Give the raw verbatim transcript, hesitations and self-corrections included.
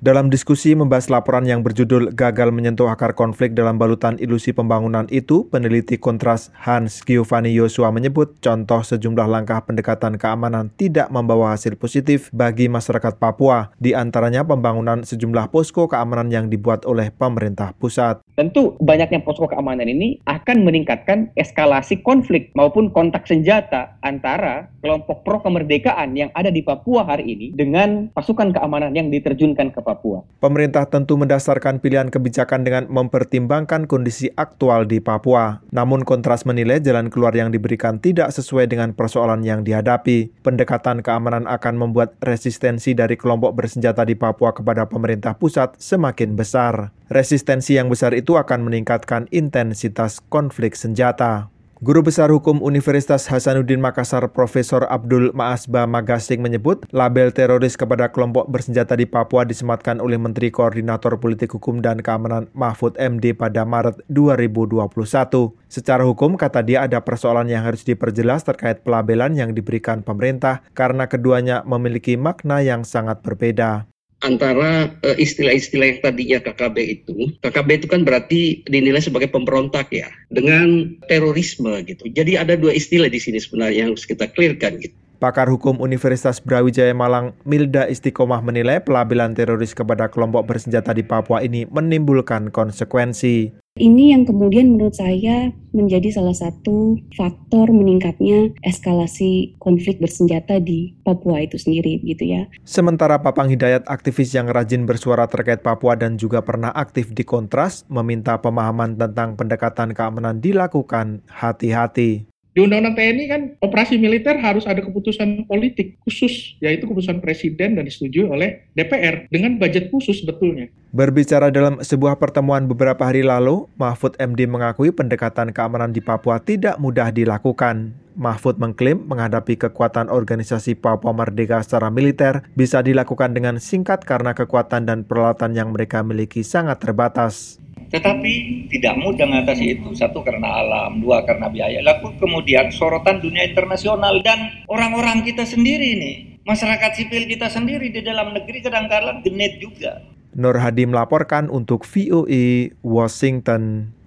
Dalam diskusi membahas laporan yang berjudul Gagal Menyentuh Akar Konflik dalam Balutan Ilusi Pembangunan itu, peneliti Kontras Hans Giovanni Yosua menyebut contoh sejumlah langkah pendekatan keamanan tidak membawa hasil positif bagi masyarakat Papua, di antaranya pembangunan sejumlah posko keamanan yang dibuat oleh pemerintah pusat. Tentu banyaknya posko keamanan ini akan meningkatkan eskalasi konflik maupun kontak senjata antara kelompok pro kemerdekaan yang ada di Papua hari ini dengan pasukan keamanan yang diterjunkan ke Papua. Pemerintah tentu mendasarkan pilihan kebijakan dengan mempertimbangkan kondisi aktual di Papua. Namun Kontras menilai jalan keluar yang diberikan tidak sesuai dengan persoalan yang dihadapi. Pendekatan keamanan akan membuat resistensi dari kelompok bersenjata di Papua kepada pemerintah pusat semakin besar. Resistensi yang besar itu akan meningkatkan intensitas konflik senjata. Guru Besar Hukum Universitas Hasanuddin Makassar Profesor Abdul Maasba Magasing menyebut label teroris kepada kelompok bersenjata di Papua disematkan oleh Menteri Koordinator Politik Hukum dan Keamanan Mahfud M D pada Maret dua ribu dua puluh satu. Secara hukum, kata dia, ada persoalan yang harus diperjelas terkait pelabelan yang diberikan pemerintah karena keduanya memiliki makna yang sangat berbeda. Antara uh, istilah-istilah yang tadinya K K B itu, K K B itu kan berarti dinilai sebagai pemberontak ya, dengan terorisme gitu. Jadi ada dua istilah di sini sebenarnya yang harus kita clearkan gitu. Pakar Hukum Universitas Brawijaya Malang, Milda Istiqomah menilai pelabelan teroris kepada kelompok bersenjata di Papua ini menimbulkan konsekuensi. Ini yang kemudian menurut saya menjadi salah satu faktor meningkatnya eskalasi konflik bersenjata di Papua itu sendiri gitu ya. Sementara Papang Hidayat, aktivis yang rajin bersuara terkait Papua dan juga pernah aktif di Kontras, meminta pemahaman tentang pendekatan keamanan dilakukan hati-hati. Di Undang-Undang T N I kan operasi militer harus ada keputusan politik khusus, yaitu keputusan presiden dan disetujui oleh D P R dengan budget khusus sebetulnya. Berbicara dalam sebuah pertemuan beberapa hari lalu, Mahfud M D mengakui pendekatan keamanan di Papua tidak mudah dilakukan. Mahfud mengklaim menghadapi kekuatan organisasi Papua Merdeka secara militer bisa dilakukan dengan singkat karena kekuatan dan peralatan yang mereka miliki sangat terbatas. Tetapi tidak mudah mengatasi itu. Satu karena alam, dua karena biaya. Lalu kemudian sorotan dunia internasional dan orang-orang kita sendiri nih. Masyarakat sipil kita sendiri di dalam negeri kadang-kadang genit juga. Nur Hadi melaporkan untuk V O A Washington.